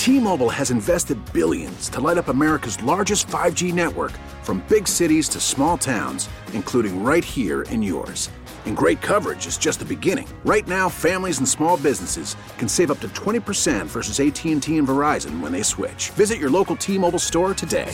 T-Mobile has invested billions to light up America's largest 5G network, from big cities to small towns, including right here in yours. And great coverage is just the beginning. Right now, families and small businesses can save up to 20% versus AT&T and Verizon when they switch. Visit your local T-Mobile store today.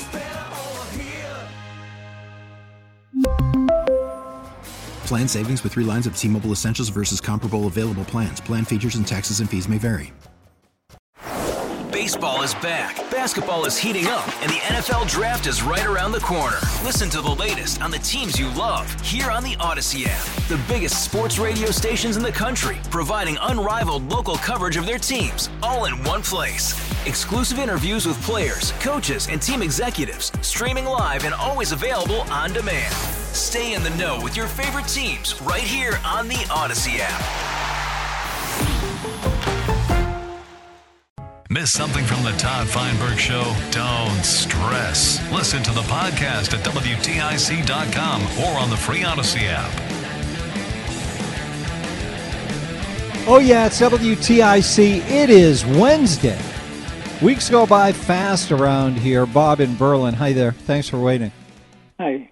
Plan savings with 3 lines of T-Mobile Essentials versus comparable available plans. Plan features and taxes and fees may vary. Baseball is back, basketball is heating up, and the NFL Draft is right around the corner. Listen to the latest on the teams you love here on the Odyssey app. The biggest sports radio stations in the country, providing unrivaled local coverage of their teams, all in one place. Exclusive interviews with players, coaches, and team executives, streaming live and always available on demand. Stay in the know with your favorite teams right here on the Odyssey app. Miss something from the Todd Feinberg Show? Don't stress. Listen to the podcast at WTIC.com or on the free Odyssey app. Oh, yeah, it's WTIC. It is Wednesday. Weeks go by fast around here. Bob in Berlin. Hi there. Thanks for waiting. Hi.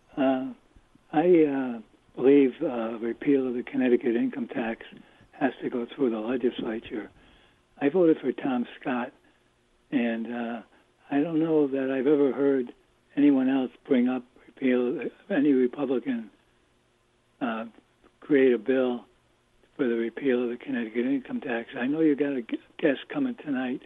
I believe repeal of the Connecticut income tax has to go through the legislature. I voted for Tom Scott, and I don't know that I've ever heard anyone else bring up repeal, any Republican create a bill for the repeal of the Connecticut income tax. I know you got a guest coming tonight,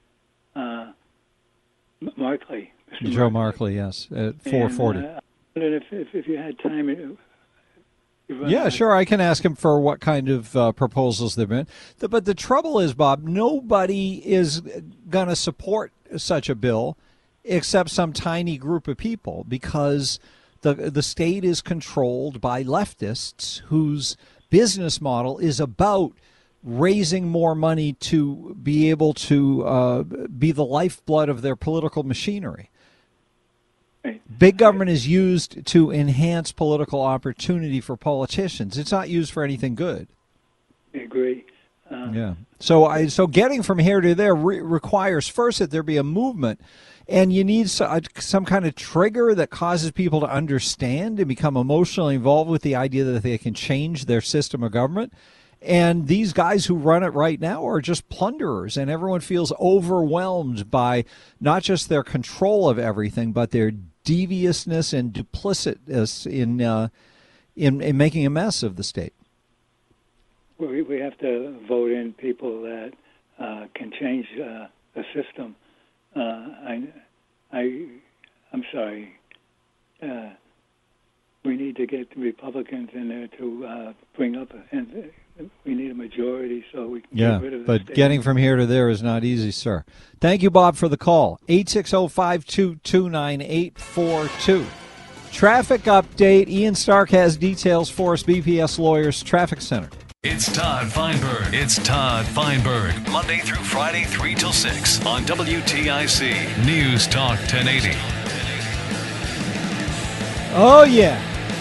Markley. Mr. Joe Markley, yes, at 4:40. I wondered if you had time. Yeah, sure. I can ask him for what kind of proposals they've been. But the trouble is, Bob, nobody is going to support such a bill except some tiny group of people, because the state is controlled by leftists whose business model is about raising more money to be able to be the lifeblood of their political machinery. Big government is used to enhance political opportunity for politicians. It's not used for anything good. I agree. Yeah. So getting from here to there requires first that there be a movement, and you need some kind of trigger that causes people to understand and become emotionally involved with the idea that they can change their system of government. And these guys who run it right now are just plunderers, and everyone feels overwhelmed by not just their control of everything, but their deviousness and duplicitousness in making a mess of the state. We have to vote in people that can change the system. I'm sorry. We need to get the Republicans in there to bring up, and we need a majority so we can get rid of the state. But getting from here to there is not easy, sir. Thank you, Bob, for the call. 860-522-9842. Traffic update. Ian Stark has details for us. BPS Lawyers Traffic Center. It's Todd Feinberg. It's Todd Feinberg. Monday through Friday, 3 till 6 on WTIC News Talk 1080. Oh, yeah.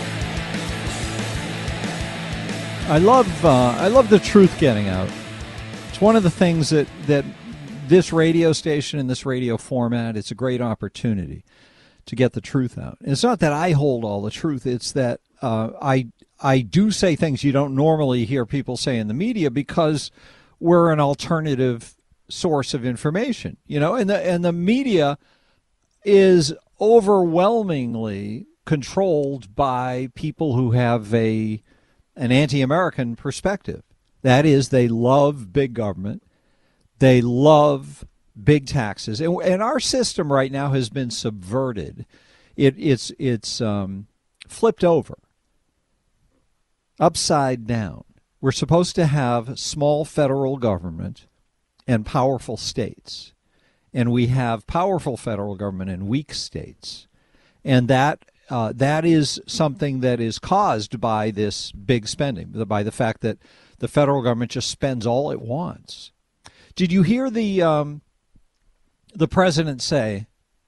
I love the truth getting out. It's one of the things that this radio station and this radio format, it's a great opportunity to get the truth out. And it's not that I hold all the truth. It's that I do say things you don't normally hear people say in the media, because we're an alternative source of information, and the media is overwhelmingly controlled by people who have an anti-American perspective. That is, they love big government. They love big taxes. And our system right now has been subverted. It's flipped over, upside down. We're supposed to have small federal government and powerful states. And we have powerful federal government and weak states. And that is something that is caused by this big spending, by the fact that the federal government just spends all it wants. Did you hear the president say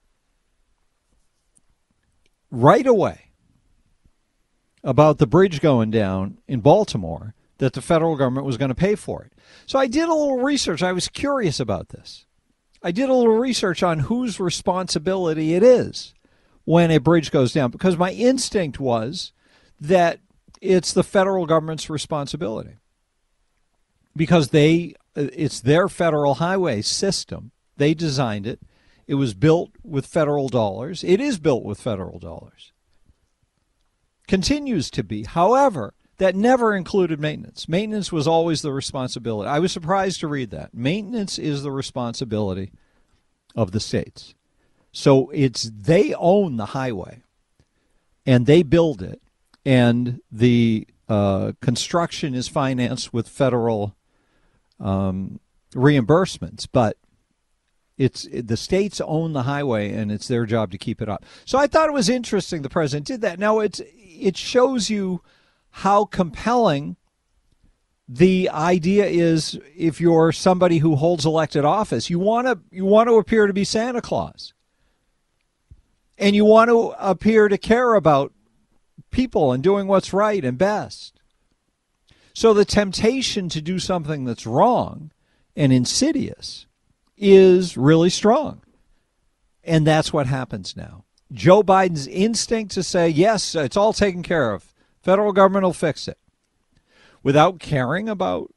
right away about the bridge going down in Baltimore that the federal government was going to pay for it? So I did a little research. I was curious about this. I did a little research on whose responsibility it is when a bridge goes down, because my instinct was that it's the federal government's responsibility, because it's their federal highway system. They designed it. It was built with federal dollars. It is built with federal dollars. Continues to be. However, that never included maintenance. Maintenance was always the responsibility. I was surprised to read that. Maintenance is the responsibility of the states. So they own the highway, and they build it, and the construction is financed with federal reimbursements, but the states own the highway, and it's their job to keep it up. So I thought it was interesting the president did that. Now it shows you how compelling the idea is. If you're somebody who holds elected office, you want to appear to be Santa Claus, and you want to appear to care about people and doing what's right and best. So the temptation to do something that's wrong and insidious is really strong. And that's what happens now. Joe Biden's instinct to say, yes, it's all taken care of. Federal government will fix it. Without caring about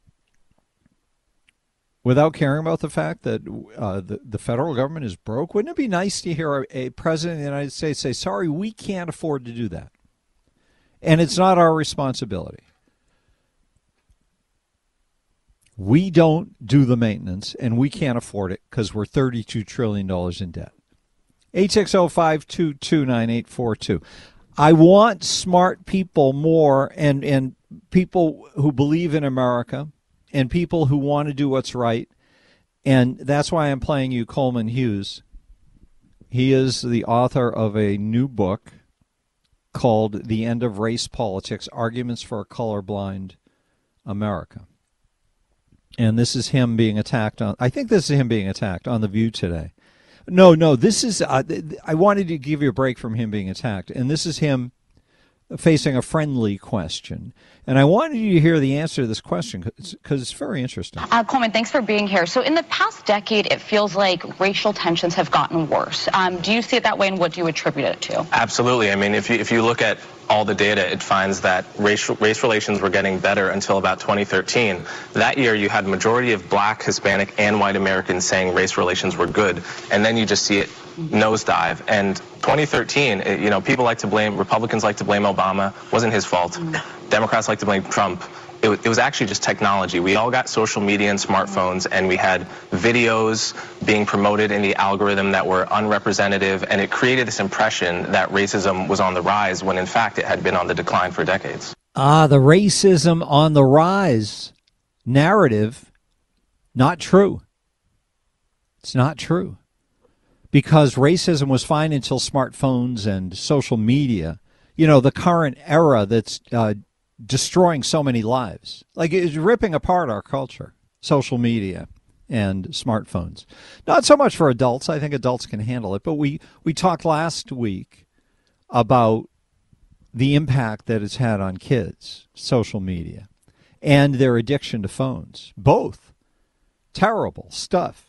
the fact that the federal government is broke. Wouldn't it be nice to hear a president of the United States say, sorry, we can't afford to do that, and it's not our responsibility. We don't do the maintenance, and we can't afford it because we're $32 trillion in debt. 860-522-9842. I want smart people more, and people who believe in America, and people who want to do what's right. And that's why I'm playing you Coleman Hughes. He is the author of a new book called The End of Race Politics, Arguments for a Colorblind America. And this is him being attacked on, I think this is him being attacked on The View today. No, this is, I wanted to give you a break from him being attacked. And this is him facing a friendly question. And I wanted you to hear the answer to this question because it's very interesting. Coleman, thanks for being here. So in the past decade, it feels like racial tensions have gotten worse. Do you see it that way, and what do you attribute it to? Absolutely. I mean, if you look at all the data, it finds that race relations were getting better until about 2013. That year, you had a majority of black, Hispanic, and white Americans saying race relations were good. And then you just see it nosedive. And 2013, people like to blame, Republicans like to blame Obama. Wasn't his fault. Democrats like to blame Trump. It was actually just technology. We all got social media and smartphones, and we had videos being promoted in the algorithm that were unrepresentative, and it created this impression that racism was on the rise when, in fact, it had been on the decline for decades. The racism on the rise narrative, not true. It's not true. Because racism was fine until smartphones and social media, the current era that's destroying so many lives. Like, it's ripping apart our culture, social media and smartphones. Not so much for adults. I think adults can handle it. But we talked last week about the impact that it's had on kids, social media, and their addiction to phones. Both. Terrible stuff.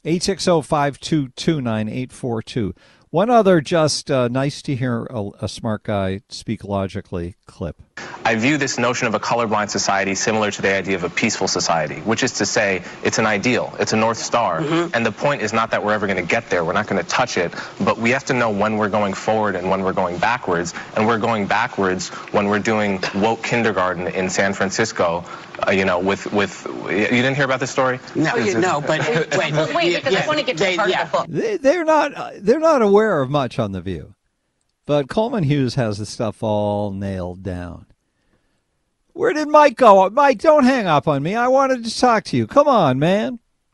860-522-9842. One other just nice to hear a smart guy speak logically clip. I view this notion of a colorblind society similar to the idea of a peaceful society, which is to say it's an ideal, it's a North Star, and the point is not that we're ever going to get there, we're not going to touch it, but we have to know when we're going forward and when we're going backwards, and we're going backwards when we're doing woke kindergarten in San Francisco, you didn't hear about this story? No, but wait, because I want to get to the part of the book. They're not aware of much on The View. But Coleman Hughes has the stuff all nailed down. Where did Mike go? Mike, don't hang up on me. I wanted to talk to you. Come on, man.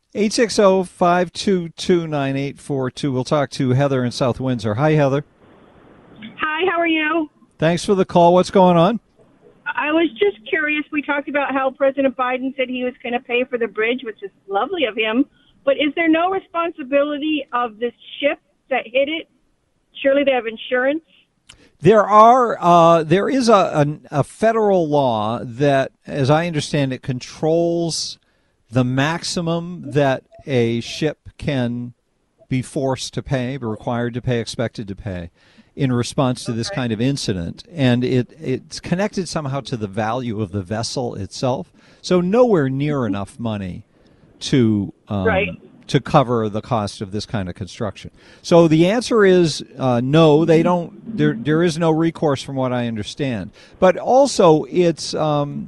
860-522-9842. We'll talk to Heather in South Windsor. Hi, Heather. Hi, how are you? Thanks for the call. What's going on? I was just curious. We talked about how President Biden said he was going to pay for the bridge, which is lovely of him. But is there no responsibility of this ship that hit it? Surely they have insurance. There is a federal law that, as I understand it, controls the maximum that a ship can be forced to pay, be required to pay, expected to pay in response to this kind of incident. And it's connected somehow to the value of the vessel itself. So nowhere near enough money to to cover the cost of this kind of construction. So the answer is no, they don't. There is no recourse from what I understand. But also it's an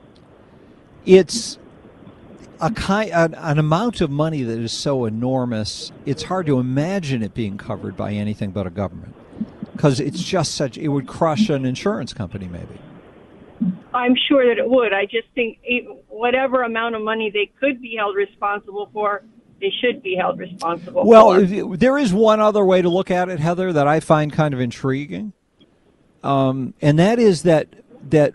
amount of money that is so enormous, it's hard to imagine it being covered by anything but a government, because it's just it would crush an insurance company maybe. I'm sure that it would. I just think whatever amount of money they could be held responsible for, they should be held responsible for. Well, there is one other way to look at it, Heather, that I find kind of intriguing, and that is that the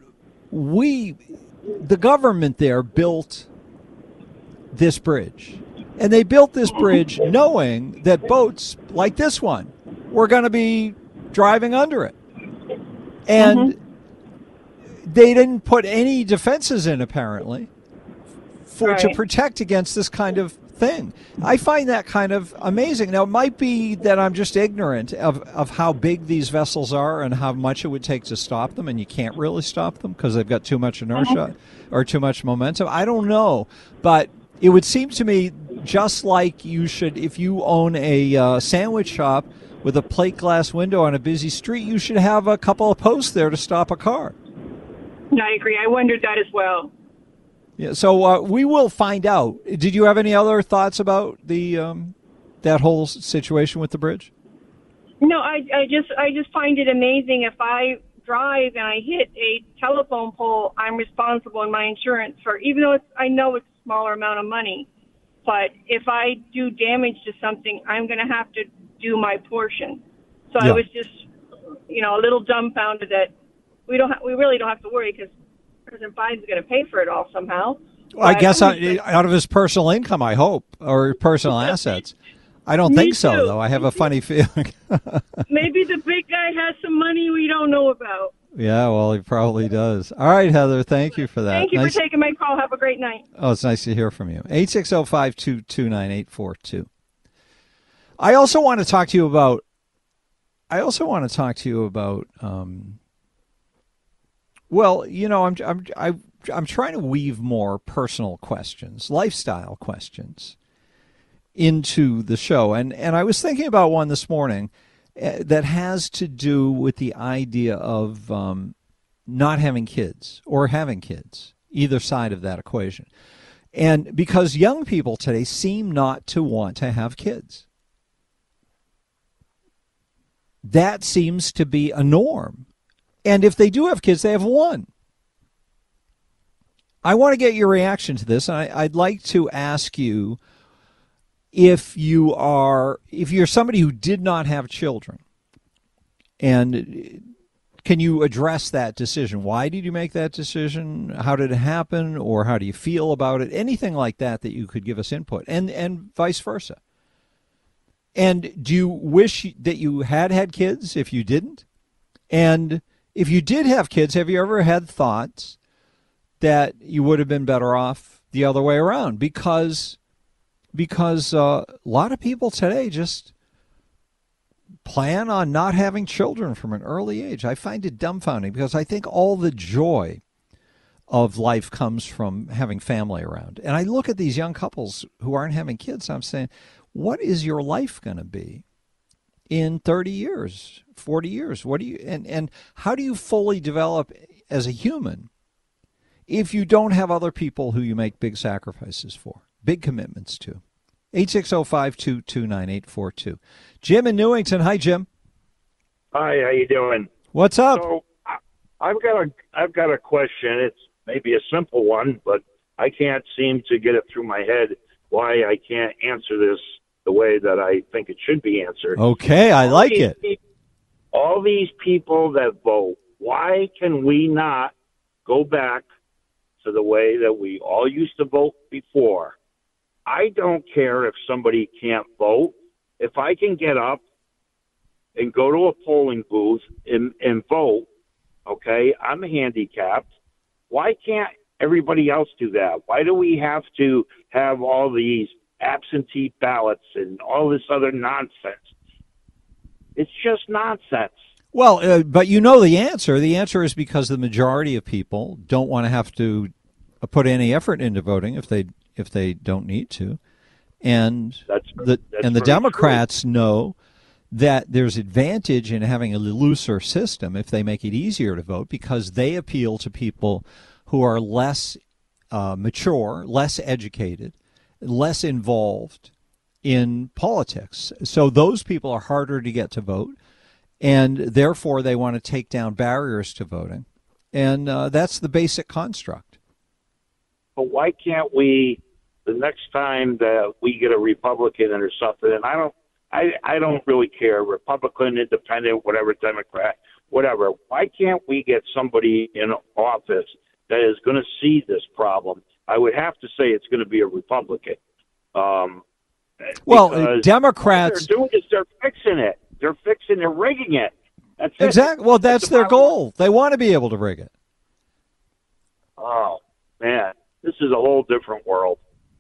government there built this bridge. And they built this bridge knowing that boats like this one were going to be driving under it. And they didn't put any defenses in, apparently, to protect against this kind of thing. I find that kind of amazing. Now, it might be that I'm just ignorant of how big these vessels are and how much it would take to stop them, and you can't really stop them because they've got too much inertia or too much momentum. I don't know, but it would seem to me just like you should, if you own a sandwich shop with a plate glass window on a busy street, you should have a couple of posts there to stop a car. I agree. I wondered that as well. Yeah, so we will find out. Did you have any other thoughts about the that whole situation with the bridge? No, I just find it amazing. If I drive and I hit a telephone pole, I'm responsible in my insurance for, even though I know it's a smaller amount of money. But if I do damage to something, I'm going to have to do my portion. So I was just, a little dumbfounded that we really don't have to worry because President Biden's going to pay for it all somehow. Well, I guess out of his personal income, I hope, or personal assets. I don't think so, though. I have a funny feeling. Maybe the big guy has some money we don't know about. Yeah, well, he probably does. All right, Heather, thank you for that. Thank you for taking my call. Have a great night. Oh, it's nice to hear from you. 860-522-9842. I also want to talk to you about well, I'm trying to weave more personal questions, lifestyle questions into the show. And I was thinking about one this morning that has to do with the idea of not having kids or having kids, either side of that equation. And because young people today seem not to want to have kids. That seems to be a norm. And if they do have kids, they have one. I want to get your reaction to this, and I'd like to ask you if you're somebody who did not have children, and can you address that decision? Why did you make that decision? How did it happen? Or how do you feel about it? Anything like that you could give us input, and vice versa. And do you wish that you had kids if you didn't? And if you did have kids, have you ever had thoughts that you would have been better off the other way around? Because a lot of people today just plan on not having children from an early age. I find it dumbfounding because I think all the joy of life comes from having family around. And I look at these young couples who aren't having kids, and I'm saying, what is your life going to be in 30 years, 40 years? What do you and how do you fully develop as a human if you don't have other people who you make big sacrifices for, big commitments to? 860-522-9842. Jim in Newington. Hi, Jim. Hi, how you doing? What's up? So I've got a question. It's maybe a simple one, but I can't seem to get it through my head why I can't answer this the way that I think it should be answered. Okay, I like it. All these people that vote, why can we not go back to the way that we all used to vote before? I don't care if somebody can't vote. If I can get up and go to a polling booth and vote, okay, I'm handicapped. Why can't everybody else do that? Why do we have to have all these absentee ballots and all this other nonsense. It's just nonsense. Well, but you know the answer. The answer is because the majority of people don't want to have to put any effort into voting if they don't need to, and the Democrats know that there's advantage in having a looser system if they make it easier to vote, because they appeal to people who are less mature, less educated, less involved in politics. So those people are harder to get to vote, and therefore they want to take down barriers to voting. And that's the basic construct. But why can't we, the next time that we get a Republican or something, and I don't really care, Republican, Independent, whatever, Democrat, whatever. Why can't we get somebody in office that is going to see this problem? I would have to say it's going to be a Republican. Well, Democrats... What they're doing is they're fixing it. They're rigging it. That's exactly. It. Well, that's their goal. They want to be able to rig it. Oh, man. This is a whole different world.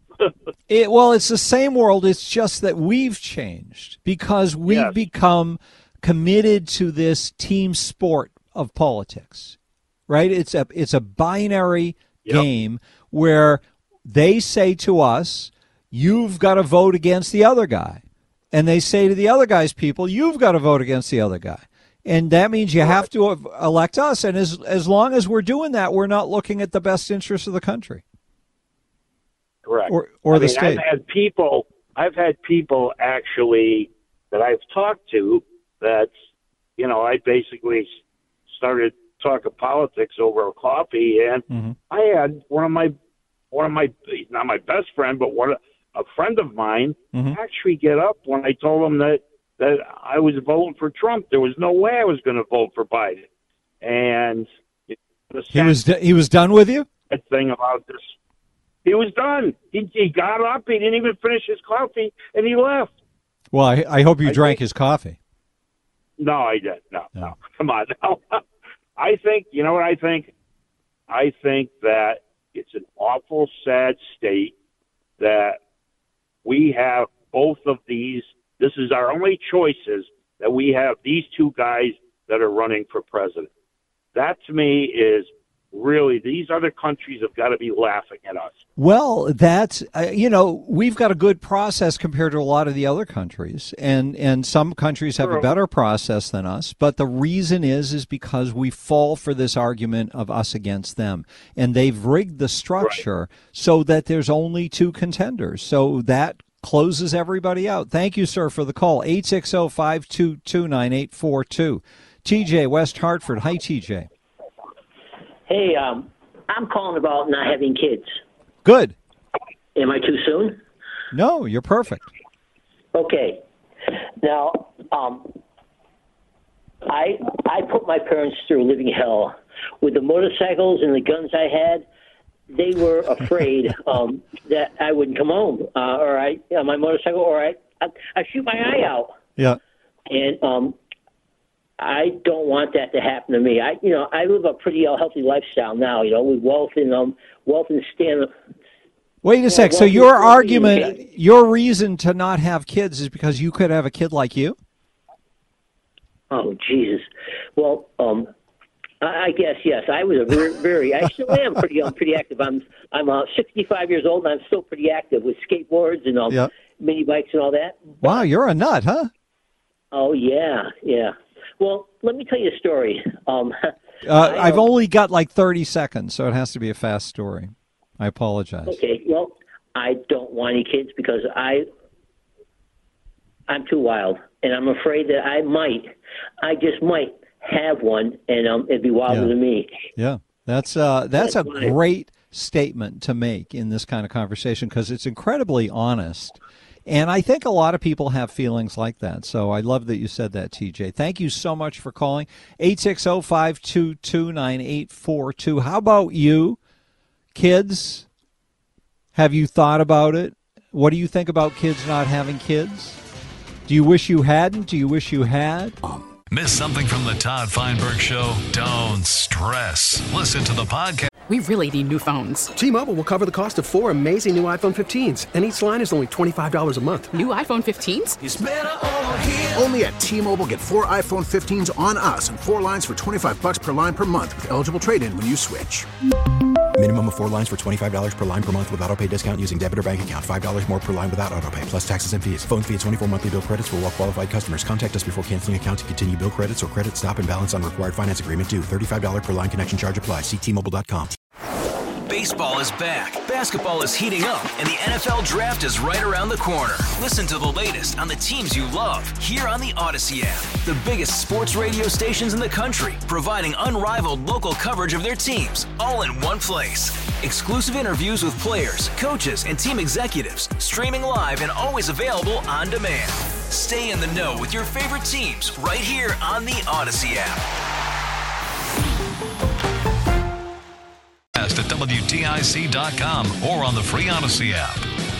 It's the same world. It's just that we've changed because we've become committed to this team sport of politics, right? It's a binary game where they say to us, you've got to vote against the other guy. And they say to the other guy's people, you've got to vote against the other guy. And that means you have to elect us. And as long as we're doing that, we're not looking at the best interests of the country. Correct. Or the state. I've had people actually that I've talked to that, I basically started talking politics over coffee, and I had one of my not my best friend, but a friend of mine actually get up when I told him that I was voting for Trump. There was no way I was going to vote for Biden, and he was done with you. That thing about this. He was done. He got up. He didn't even finish his coffee, and he left. Well, I hope you drank his coffee. No, I didn't. No. Come on. No. I think, you know what I think? I think that it's an awful, sad state that we have both of these. This is our only choices, that we have these two guys that are running for president. That, to me, is really, these other countries have got to be laughing at us. Well, that's, we've got a good process compared to a lot of the other countries. And some countries have a better process than us. But the reason is because we fall for this argument of us against them. And they've rigged the structure so that there's only two contenders. So that closes everybody out. Thank you, sir, for the call. 860-522-9842. TJ, West Hartford. Hi, TJ. Hey, I'm calling about not having kids. Good. Am I too soon? No, you're perfect. Okay. Now, I put my parents through living hell. With the motorcycles and the guns I had, they were afraid that I wouldn't come home, on my motorcycle, or I shoot my eye out. Yeah. And I don't want that to happen to me. I live a pretty healthy lifestyle now, with wealth and stand. Wait a sec. So your argument, your reason to not have kids is because you could have a kid like you? Oh, Jesus. Well, I guess, yes. I was I still am pretty active. I'm 65 years old, and I'm still pretty active with skateboards and mini bikes and all that. Wow, you're a nut, huh? Oh, yeah. Well, let me tell you a story. I've only got like 30 seconds, so it has to be a fast story. I apologize. Okay, well, I don't want any kids because I'm too wild, and I'm afraid that I just might have one, and it'd be wilder than me. Yeah, that's a great statement to make in this kind of conversation because it's incredibly honest. And I think a lot of people have feelings like that. So I love that you said that, TJ. Thank you so much for calling. 860-522-9842. How about you? Kids? Have you thought about it? What do you think about kids not having kids? Do you wish you hadn't? Do you wish you had? Miss something from the Todd Feinberg Show? Don't stress. Listen to the podcast. We really need new phones. T-Mobile will cover the cost of 4 amazing new iPhone 15s, and each line is only $25 a month. New iPhone 15s? It's better over here. Only at T-Mobile, get 4 iPhone 15s on us and 4 lines for $25 per line per month with eligible trade-in when you switch. Minimum of 4 lines for $25 per line per month with autopay discount using debit or bank account. $5 more per line without autopay, plus taxes and fees. Phone fee at 24 monthly bill credits for well-qualified customers. Contact us before canceling account to continue bill credits or credit stop and balance on required finance agreement due. $35 per line connection charge applies. See T-Mobile.com. Baseball is back, basketball is heating up, and the NFL Draft is right around the corner. Listen to the latest on the teams you love here on the Odyssey app. The biggest sports radio stations in the country, providing unrivaled local coverage of their teams, all in one place. Exclusive interviews with players, coaches, and team executives, streaming live and always available on demand. Stay in the know with your favorite teams right here on the Odyssey app. At WTIC.com or on the free Odyssey app.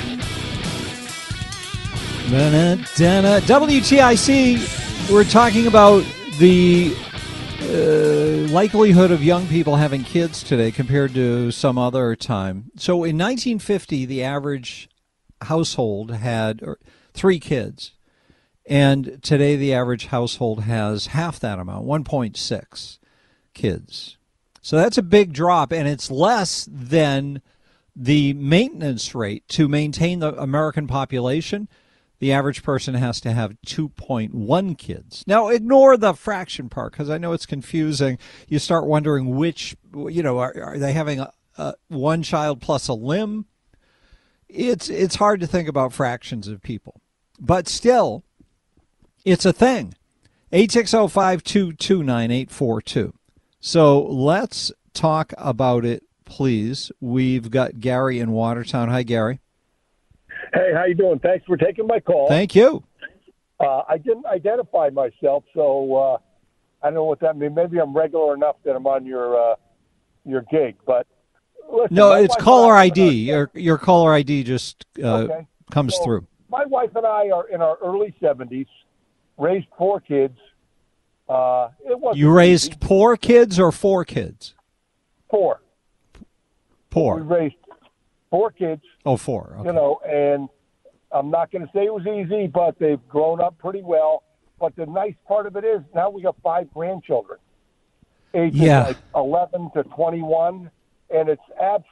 WTIC, we're talking about the likelihood of young people having kids today compared to some other time. So in 1950, the average household had 3 kids. And today the average household has half that amount, 1.6 kids. So that's a big drop, and it's less than the maintenance rate. To maintain the American population, the average person has to have 2.1 kids. Now, ignore the fraction part, because I know it's confusing. You start wondering which, are they having one child plus a limb? It's hard to think about fractions of people. But still, it's a thing. 860-522-9842. So let's talk about it, please. We've got Gary in Watertown. Hi, Gary. Hey, how you doing? Thanks for taking my call. Thank you. I didn't identify myself, so I don't know what that means. Maybe I'm regular enough that I'm on your gig, but listen, no, it's caller ID. Your caller ID just comes through. My wife and I are in our early 70s, raised 4 kids. You raised poor kids or 4 kids? 4. Poor. We raised 4 kids. Oh, 4. Okay. And I'm not going to say it was easy, but they've grown up pretty well. But the nice part of it is now we got 5 grandchildren, ages like 11 to 21, and it's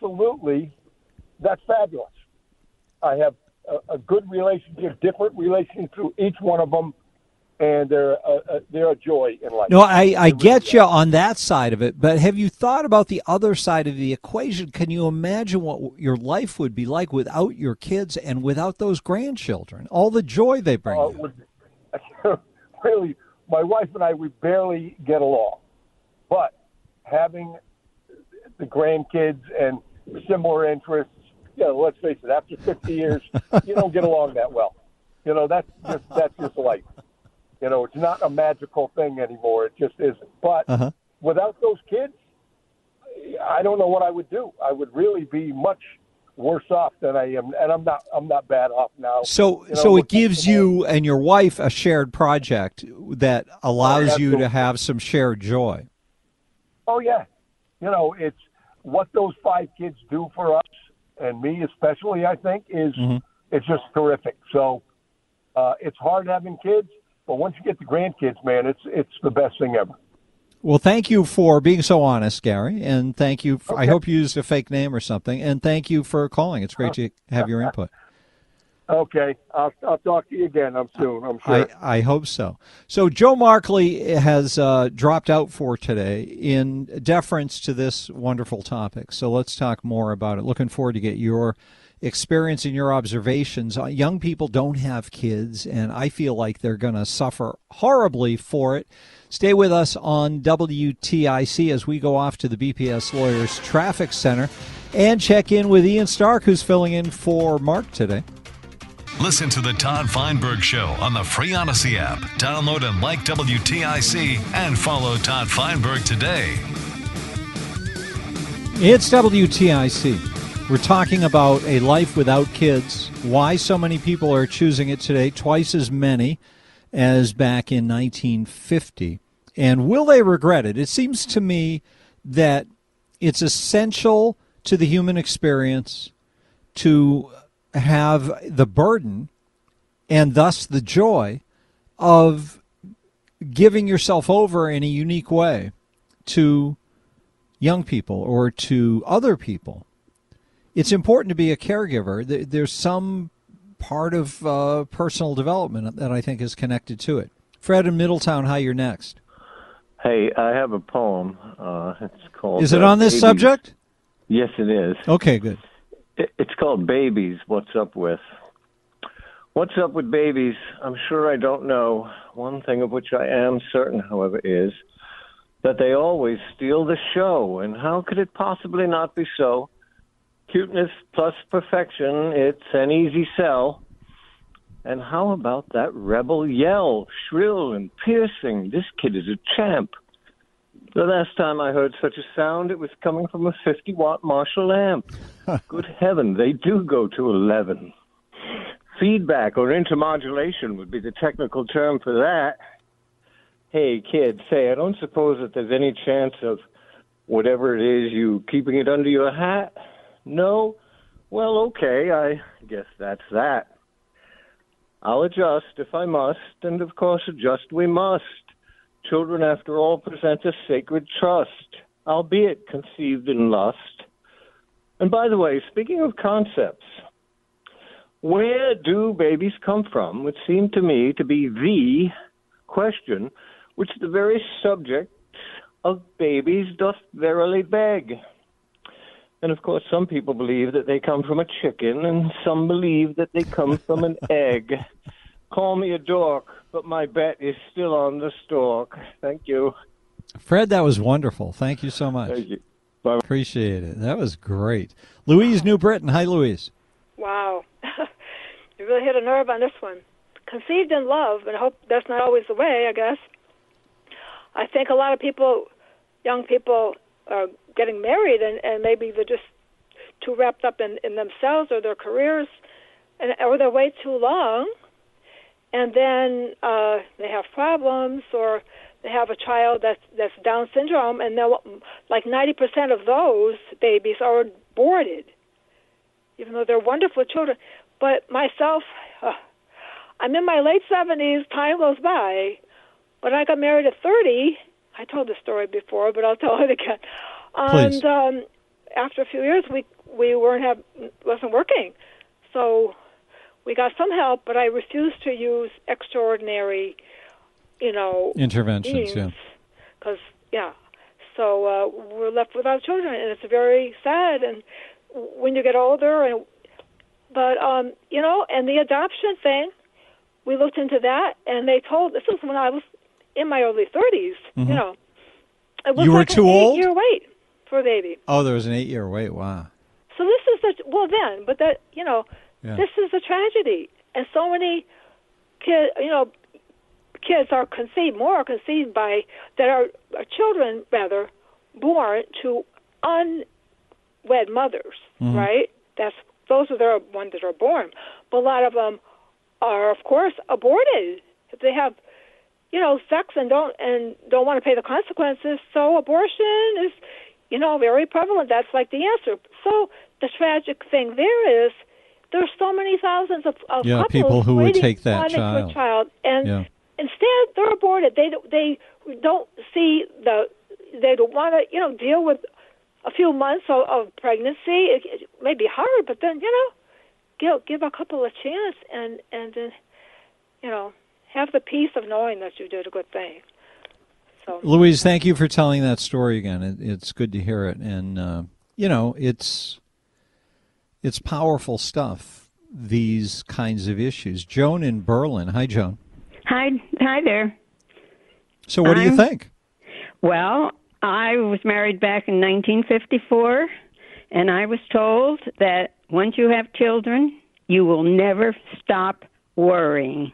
that's fabulous. I have a good relationship, different relationship to each one of them. And they're a joy in life. No, I get you on that side of it, but have you thought about the other side of the equation? Can you imagine what your life would be like without your kids and without those grandchildren? All the joy they bring you. Really, my wife and I, we barely get along. But having the grandkids and similar interests, let's face it, after 50 years, you don't get along that well. That's just life. It's not a magical thing anymore. It just isn't. But without those kids, I don't know what I would do. I would really be much worse off than I am, and I'm not bad off now. So it gives you and your wife a shared project that allows you to have some shared joy. Oh yeah, it's what those 5 kids do for us and me especially. I think is it's just terrific. So it's hard having kids. But once you get the grandkids, man, it's the best thing ever. Well, thank you for being so honest, Gary, and thank you. I hope you used a fake name or something, and thank you for calling. It's great to have your input. Okay, I'll talk to you again. I'm sure. I hope so. So Joe Markley has dropped out for today in deference to this wonderful topic. So let's talk more about it. Looking forward to get your experience and your observations. Young people don't have kids, and I feel like they're going to suffer horribly for it. Stay with us on WTIC as we go off to the BPS Lawyers Traffic Center and check in with Ian Stark, who's filling in for Mark today. Listen to the Todd Feinberg Show on the free Odyssey app. Download and like WTIC and follow Todd Feinberg today. It's WTIC. We're talking about a life without kids, why so many people are choosing it today, twice as many as back in 1950. And will they regret it? It seems to me that It's essential to the human experience to have the burden and thus the joy of giving yourself over in a unique way to young people or to other people. It's important to be a caregiver. There's some part of personal development that I think is connected to it. Fred in Middletown, hi, you're next. Hey, I have a poem. It's called... Is it on this Babies. subject? Yes, it is. Okay, good. It's called Babies, What's Up With? What's up with babies? I'm sure I don't know. One thing of which I am certain, however, is that they always steal the show. And how could it possibly not be so? Cuteness plus perfection, it's an easy sell. And how about that rebel yell? Shrill and piercing. This kid is a champ. The last time I heard such a sound, it was coming from a 50-watt Marshall amp. Good heaven, they do go to 11. Feedback or intermodulation would be the technical term for that. Hey, kids, say, I don't suppose that there's any chance of whatever it is, you keeping it under your hat? No? Well, okay, I guess that's that. I'll adjust if I must, and of course adjust we must. Children, after all, present a sacred trust, albeit conceived in lust. And by the way, speaking of concepts, where do babies come from would seem to me to be the question which the very subject of babies doth verily beg. And of course, some people believe that they come from a chicken, and some believe that they come from an egg. Call me a dork, but my bet is still on the stalk. Thank you. Fred, that was wonderful. Thank you so much. Thank you. Bye. Appreciate it. That was great. Louise, New Britain. Hi, Louise. Wow. You really hit a nerve on this one. Conceived in love, and I hope that's not always the way, I guess. I think a lot of people, young people, are getting married, and maybe they're just too wrapped up in themselves or their careers, or they wait too long, and then they have problems, or they have a child that's Down syndrome, and like 90% of those babies are aborted, even though they're wonderful children. But myself, I'm in my late 70s, time goes by, but I got married at 30. I told the story before, but I'll tell it again. Please. And after a few years, we wasn't working. So we got some help, but I refused to use extraordinary, interventions, means, because, so we're left without children, and it's very sad. And when you get older, but and the adoption thing, we looked into that, and they told, this was when I was in my early 30s, Mm-hmm. It was You were like too an old? 8-year wait for a baby. Oh, there was an 8-year wait. Wow. So this is but that, Yeah. this is a tragedy. And so many kids, kids are conceived by, that are children, rather, born to unwed mothers, Mhm. right? Those are the ones that are born. But a lot of them are, of course, aborted. If they have, sex and don't want to pay the consequences, so abortion is, very prevalent. That's like the answer. So the tragic thing there is there's so many thousands of couples people who would waiting take that wanting for a child. child, and Yeah. instead they're aborted. They don't see they don't want to deal with a few months of pregnancy. It may be hard, but then give a couple a chance and have the peace of knowing that you did a good thing. So, Louise, thank you for telling that story again. It's good to hear it, and it's powerful stuff. These kinds of issues. Joan in Berlin. Hi, Joan. Hi there. So, what do you think? Well, I was married back in 1954, and I was told that once you have children, you will never stop worrying.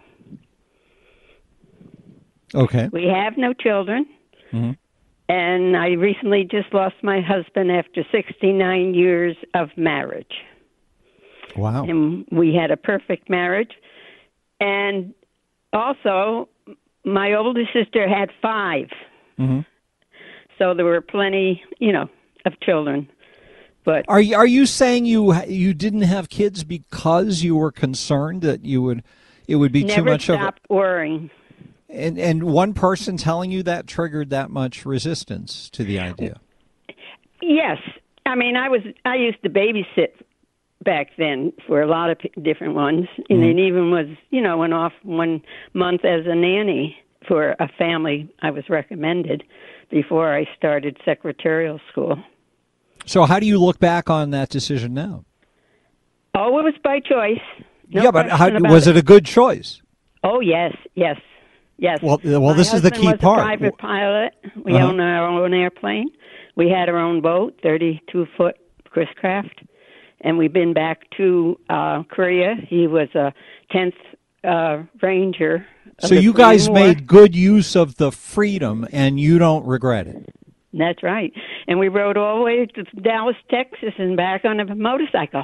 Okay. We have no children, Mm-hmm. and I recently just lost my husband after 69 years of marriage. Wow. And we had a perfect marriage. And also, my older sister had 5. Mm-hmm. So there were plenty, of children. But are you saying you didn't have kids because you were concerned that it would be too much of never stopped worrying. And one person telling you that triggered that much resistance to the idea? Yes. I mean, I used to babysit back then for a lot of different ones, and it even was, went off 1 month as a nanny for a family I was recommended before I started secretarial school. So how do you look back on that decision now? Oh, it was by choice. No yeah, but was it a good choice? Oh, yes. Well, My this is the key husband was part. a private pilot. We owned our own airplane. We had our own boat, 32-foot Chris Craft, and we've been back to Korea. He was a 10th Ranger. So you guys made good use of the freedom, and you don't regret it. That's right. And we rode all the way to Dallas, Texas, and back on a motorcycle.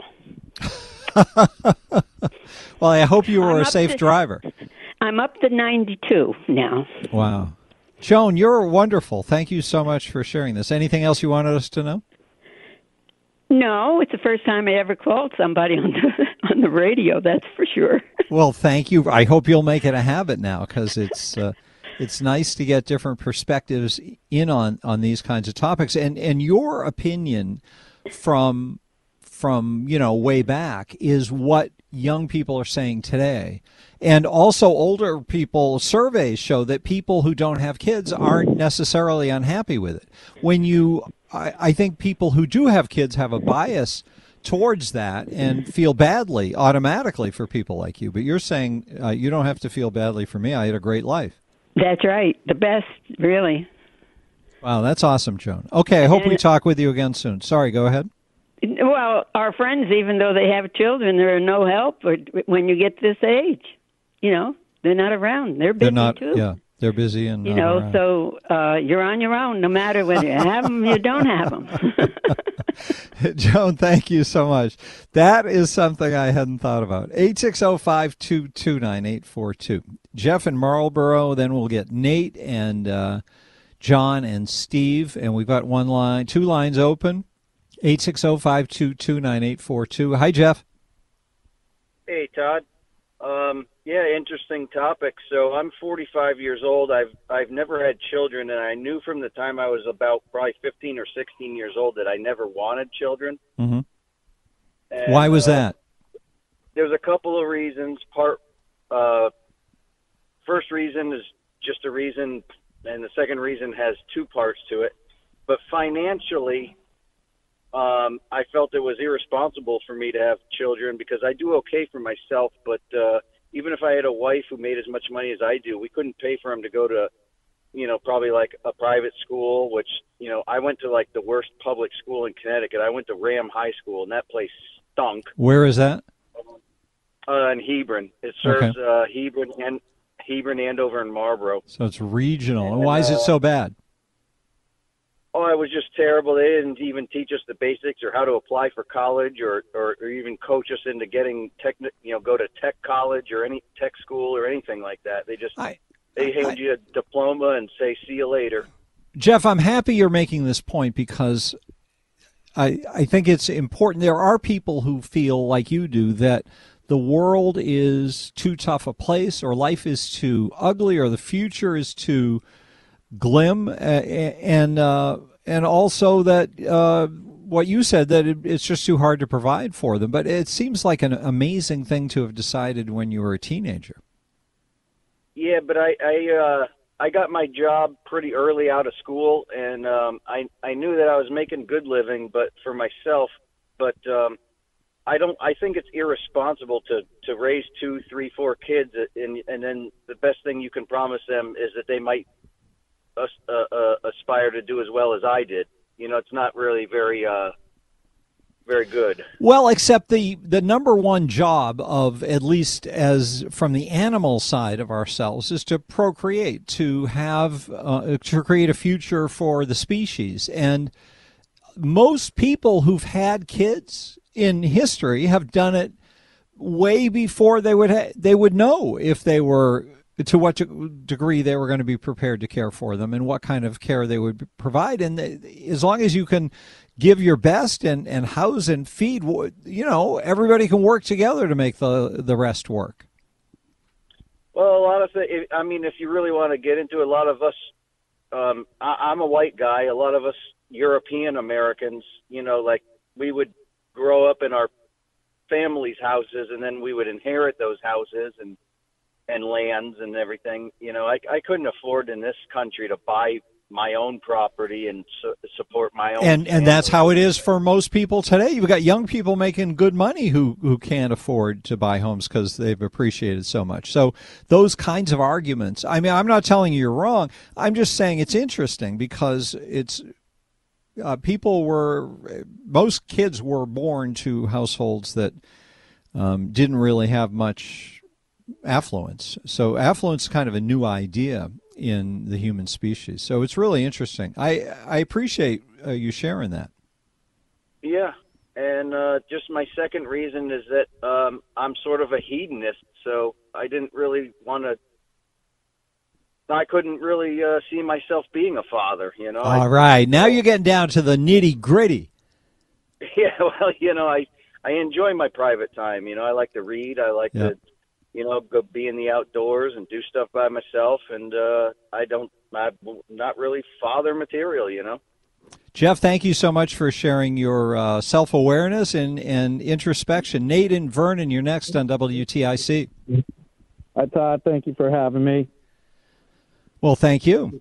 Well, I hope you were a safe driver. I'm up to 92 now. Wow. Joan, you're wonderful. Thank you so much for sharing this. Anything else you wanted us to know? No, it's the first time I ever called somebody on the radio, that's for sure. Well, thank you. I hope you'll make it a habit now, because it's nice to get different perspectives in on these kinds of topics. And your opinion from way back is what young people are saying today. And also older people, surveys show that people who don't have kids aren't necessarily unhappy with it. I think people who do have kids have a bias towards that and feel badly automatically for people like you. But you're saying you don't have to feel badly for me. I had a great life. That's right. The best, really. Wow, that's awesome, Joan. Okay, I hope we talk with you again soon. Sorry, go ahead. Well, our friends, even though they have children, they're no help when you get this age. They're not around. They're busy, too. Yeah, they're busy. And so you're on your own, no matter whether you have them or you don't have them. Joan, thank you so much. That is something I hadn't thought about. 860-522-9842. Jeff in Marlboro, then we'll get Nate and John and Steve, and we've got two lines open. 860-522-9842. Hi, Jeff. Hey, Todd. Interesting topic. So I'm 45 years old. I've never had children, and I knew from the time I was about probably 15 or 16 years old that I never wanted children. Mm-hmm. And, why was that? There's a couple of reasons. First reason is just a reason, and the second reason has two parts to it. But financially, I felt it was irresponsible for me to have children because I do okay for myself, but even if I had a wife who made as much money as I do, we couldn't pay for him to go to, probably like a private school, which, I went to like the worst public school in Connecticut. I went to Ram High School, and that place stunk. Where is that? In Hebron. It serves Hebron, Andover, and Marlboro. So it's regional. And why is it so bad? Oh, it was just terrible. They didn't even teach us the basics or how to apply for college or even coach us into getting go to tech college or any tech school or anything like that. They just they hand you a diploma and say, see you later. Jeff, I'm happy you're making this point because I think it's important. There are people who feel like you do that the world is too tough a place or life is too ugly or the future is too glim, and also that what you said, that it's just too hard to provide for them. But it seems like an amazing thing to have decided when you were a teenager. Yeah, but I got my job pretty early out of school, and I knew that I was making good living, but for myself. But I think it's irresponsible to raise 2, 3, 4 kids, and then the best thing you can promise them is that they might aspire to do as well as I did. It's not really very good. Well, except the number one job of, at least as from the animal side of ourselves, is to procreate, to have to create a future for the species. And most people who've had kids in history have done it way before they would know if they were, to what degree they were going to be prepared to care for them and what kind of care they would provide. And as long as you can give your best and house and feed. Everybody can work together to make the rest work. Well, a lot of things. I mean, if you really want to get into it, a lot of us. I'm a white guy. A lot of us European Americans, like we would grow up in our families' houses, and then we would inherit those houses and lands and everything. I couldn't afford in this country to buy my own property and support my own. And that's how it is for most people today. You've got young people making good money who can't afford to buy homes because they've appreciated so much. So those kinds of arguments, I mean, I'm not telling you you're wrong. I'm just saying it's interesting because it's most kids were born to households that didn't really have much affluence. So affluence is kind of a new idea in the human species. So it's really interesting. I appreciate you sharing that. Yeah. And just my second reason is that I'm sort of a hedonist, so I didn't really I couldn't really see myself being a father, All right. Now you're getting down to the nitty-gritty. Yeah, well, I enjoy my private time. I like to read. I like to go be in the outdoors and do stuff by myself, and I'm not really father material, Jeff, thank you so much for sharing your self-awareness and introspection. Nate and Vernon, you're next on WTIC. Hi, Todd. Thank you for having me. Well, thank you.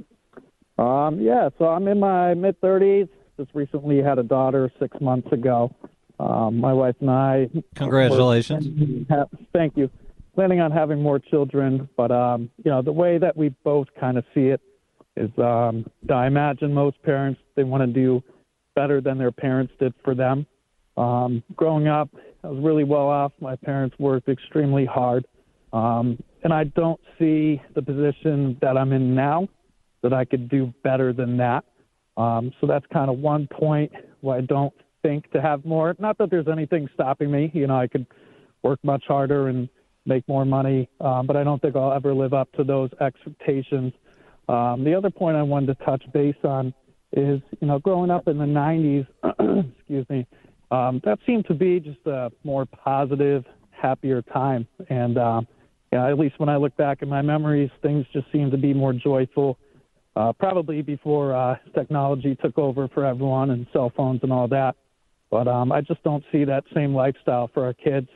So I'm in my mid-30s. Just recently had a daughter 6 months ago. My wife and I... Congratulations. Thank you. Planning on having more children, but the way that we both kind of see it is, I imagine most parents, they want to do better than their parents did for them. Growing up, I was really well off. My parents worked extremely hard, and I don't see the position that I'm in now that I could do better than that. So that's kind of one point where I don't think to have more. Not that there's anything stopping me. I could work much harder and make more money, but I don't think I'll ever live up to those expectations. The other point I wanted to touch base on is, growing up in the 90s, excuse me, that seemed to be just a more positive, happier time. And at least when I look back at my memories, things just seem to be more joyful, probably before technology took over for everyone and cell phones and all that. But I just don't see that same lifestyle for our kids.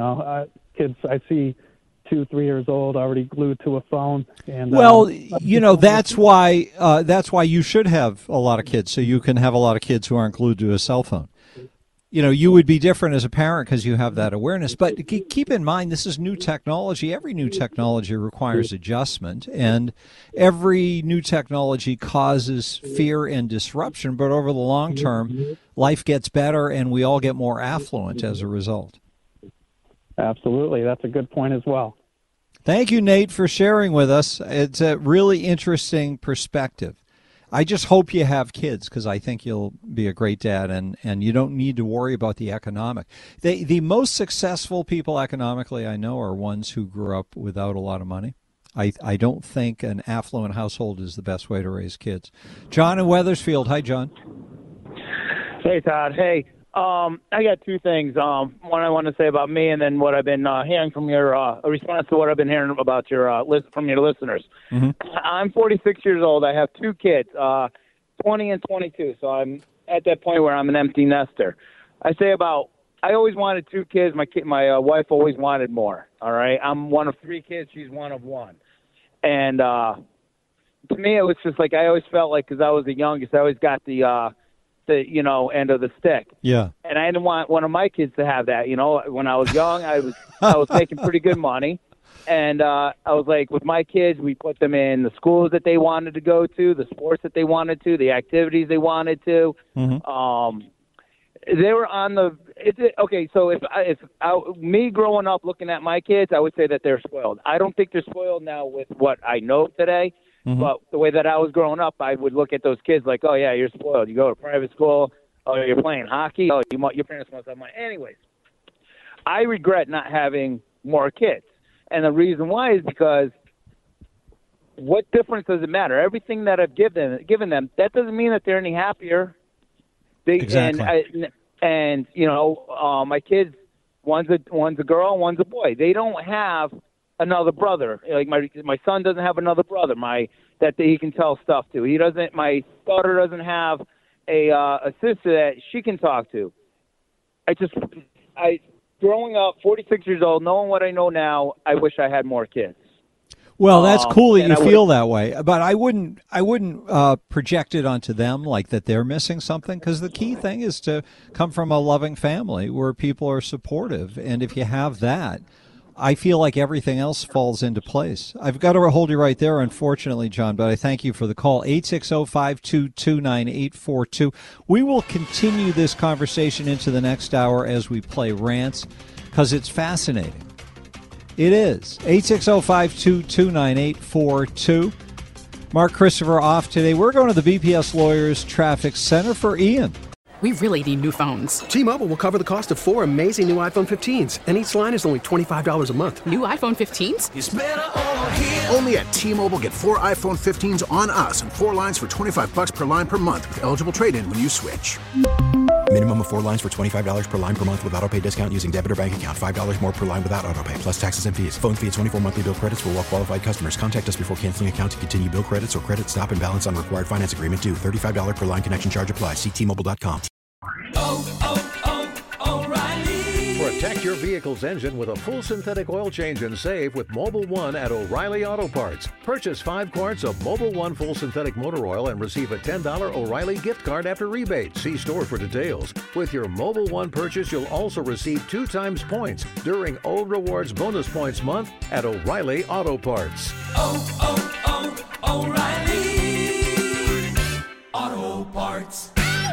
Kids I see 2-3 years old already glued to a phone. And that's why you should have a lot of kids, so you can have a lot of kids who aren't glued to a cell phone. You would be different as a parent because you have that awareness. But keep in mind, this is new technology. Every new technology requires adjustment, and every new technology causes fear and disruption. But over the long term, life gets better, and we all get more affluent as a result. Absolutely. That's a good point as well. Thank you, Nate, for sharing with us. It's a really interesting perspective. I just hope you have kids because I think you'll be a great dad, and you don't need to worry about the economic. The most successful people economically I know are ones who grew up without a lot of money. I don't think an affluent household is the best way to raise kids. John in Wethersfield. Hi, John. Hey, Todd. Hey. I got two things. One I want to say about me, and then what I've been hearing from your a response to what I've been hearing about your from your listeners. Mm-hmm. I'm 46 years old. I have two kids, 20 and 22. So I'm at that point where I'm an empty nester. I always wanted two kids. My wife always wanted more. All right, I'm one of three kids. She's one of one, and to me, it was just like I always felt like because I was the youngest, I always got the end of the stick. Yeah. And I didn't want one of my kids to have that. When I was young, I was making pretty good money. And I was like, with my kids, we put them in the schools that they wanted to go to, the sports that they wanted to, the activities they wanted to. Mm-hmm. They were on the okay. So if me growing up looking at my kids, I would say that they're spoiled. I don't think they're spoiled now with what I know today. Mm-hmm. But the way that I was growing up, I would look at those kids like, oh, yeah, you're spoiled. You go to private school. Oh, you're playing hockey. Oh, your parents must have money. Anyways, I regret not having more kids. And the reason why is because what difference does it matter? Everything that I've given them, that doesn't mean that they're any happier. Exactly. And you know, my kids, one's a girl and one's a boy. They don't have another brother. Like my son doesn't have another brother that he can tell stuff to. He doesn't. My daughter doesn't have a sister that she can talk to. Growing up, 46 years old, knowing what I know now, I wish I had more kids. Well, that's cool that you feel that way, but I wouldn't project it onto them like that they're missing something, because the key thing is to come from a loving family where people are supportive, and if you have that, I feel like everything else falls into place. I've got to hold you right there, unfortunately, John, but I thank you for the call. 860-522-9842. We will continue this conversation into the next hour as we play rants, because it's fascinating. It is. 860-522-9842. Mark Christopher off today. We're going to the BPS Lawyers Traffic Center for Ian. We really need new phones. T-Mobile will cover the cost of 4 amazing new iPhone 15s, and each line is only $25 a month. New iPhone 15s? It's better over here. Only at T-Mobile, get 4 iPhone 15s on us and 4 lines for $25 per line per month with eligible trade-in when you switch. Minimum of 4 lines for $25 per line per month with autopay discount using debit or bank account. $5 more per line without autopay, plus taxes and fees. Phone fee at 24 monthly bill credits for well-qualified customers. Contact us before canceling account to continue bill credits or credit stop and balance on required finance agreement due. $35 per line connection charge applies. See T-Mobile.com. O'Reilly. Protect your vehicle's engine with a full synthetic oil change and save with Mobil 1 at O'Reilly Auto Parts. Purchase 5 quarts of Mobil 1 full synthetic motor oil and receive a $10 O'Reilly gift card after rebate. See store for details. With your Mobil 1 purchase, you'll also receive 2 times points during O Rewards Bonus Points Month at O'Reilly Auto Parts. O'Reilly Auto Parts.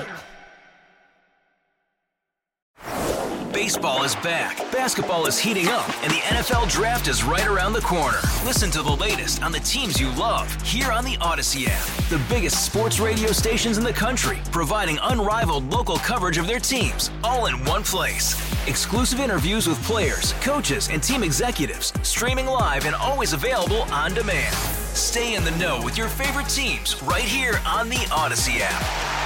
Baseball is back, basketball is heating up, and the NFL Draft is right around the corner. Listen to the latest on the teams you love here on the Odyssey app. The biggest sports radio stations in the country, providing unrivaled local coverage of their teams, all in one place. Exclusive interviews with players, coaches, and team executives, streaming live and always available on demand. Stay in the know with your favorite teams right here on the Odyssey app.